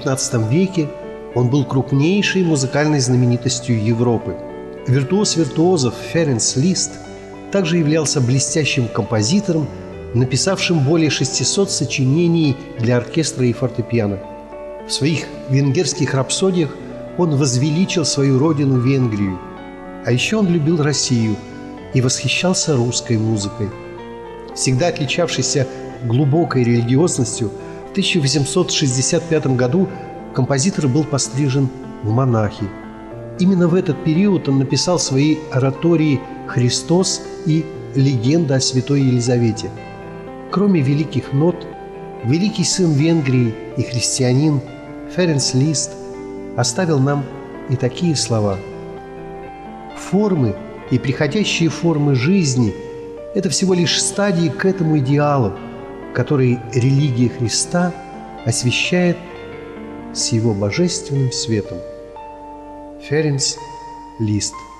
XIX веке он был крупнейшей музыкальной знаменитостью Европы. Виртуоз виртуозов Ференц Лист также являлся блестящим композитором, написавшим более 600 сочинений для оркестра и фортепиано. В своих венгерских рапсодиях он возвеличил свою родину Венгрию. А еще он любил Россию и восхищался русской музыкой. Всегда отличавшийся глубокой религиозностью, в 1865 году композитор был пострижен в монахи. Именно в этот период он написал свои оратории «Христос» и «Легенда о святой Елизавете». Кроме великих нот, великий сын Венгрии и христианин Ференц Лист оставил нам и такие слова: «Формы и приходящие формы жизни – это всего лишь стадии к этому идеалу, который религия Христа освещает с его божественным светом». Ференц Лист.